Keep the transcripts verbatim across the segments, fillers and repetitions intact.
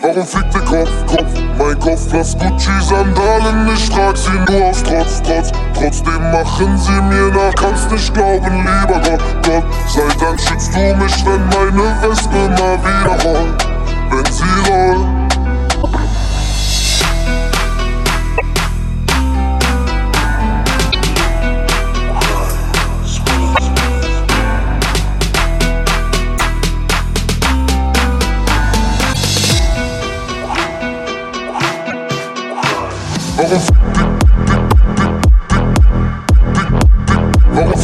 Warum fickt der Kopf, Kopf, mein Kopf, lass Gucci-Sandalen, ich trag sie nur aus Trotz, Trotz. Trotzdem machen sie mir nach, kannst nicht glauben, lieber Gott, Gott. Sei Dank schützt du mich, wenn meine Wespe mal wieder rollt, wenn sie rollt. Warum Warum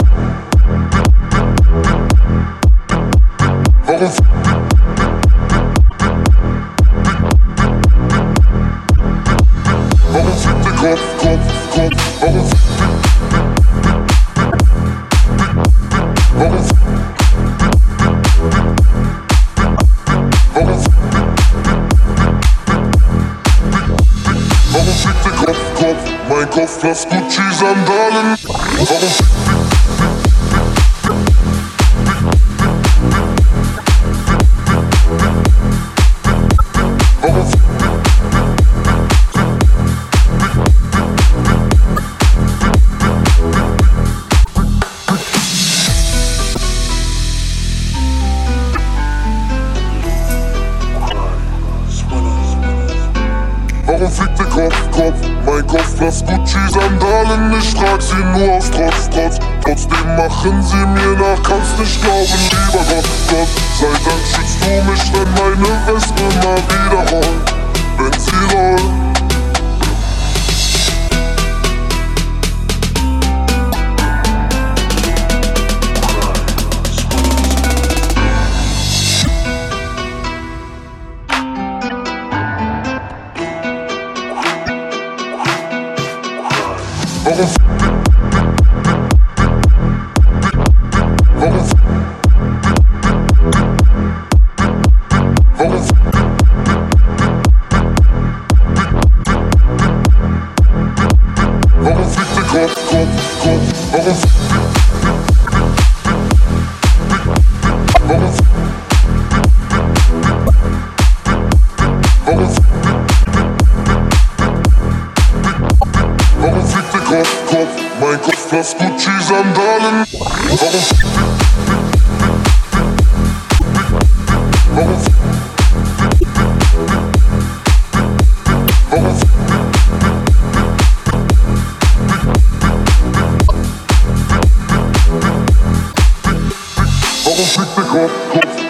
Warum Warum fickt der Kopf, Kopf, Kopf, warum Warum Warum Warum fickt der Kopf, Kopf, mein Kopf, lass Gucci-Sandalen. Warum Warum fickt der Kopf, Kopf, mein Kopf, lass Gucci-Sandalen, ich trag sie nur aus Trotz, Trotz. Trotzdem machen sie mir nach, kannst nicht glauben, lieber Gott, Gott. Sei Dank schützt du mich, wenn meine Wespe mal wieder rollt, wenn sie rollt. Warum Warum Warum Warum fickt der Kopf, Kopf, Kopf, warum Warum Warum Warum fickt der Kopf, Kopf, mein Kopf, lass Gucci-Sandalen. Warum Warum Warum Warum fickt der Kopf, Kopf